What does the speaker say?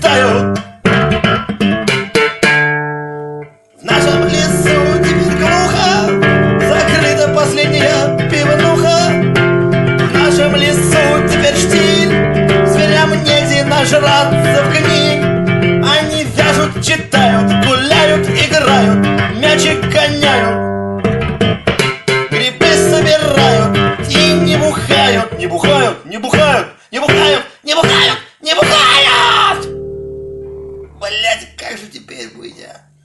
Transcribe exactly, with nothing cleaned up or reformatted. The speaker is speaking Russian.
читают. В нашем лесу теперь глухо, закрыта последняя пивнуха. В нашем лесу теперь штиль, зверям негде нажраться в гниль. Они вяжут, читают, гуляют, играют, мячик гоняют, грибы собирают и не бухают. Не бухают, не бухают, не бухают, не бухают, не бухают! Блять, как же теперь быть, а?